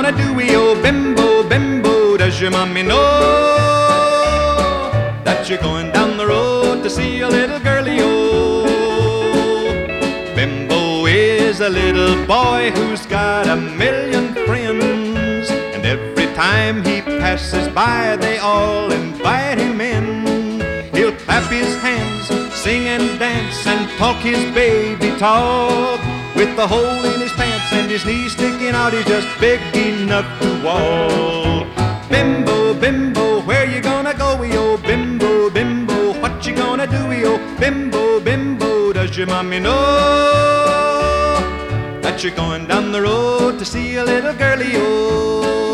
gonna do, oh bimbo, bimbo? Does your mommy know that you're going down the road to see a little girlie, oh? Bimbo is a little boy who's got a million friends, and every time he passes by they all invite him in. He'll clap his hands, sing and dance, and talk his baby talk. With the hole in his pants and his knees sticking out, he's just big enough to walk. Bimbo, bimbo, where you gonna go, oh bimbo, bimbo? What you gonna do, oh bimbo, bimbo? Does your mommy know that you're going down the road to see a little girlie, oh?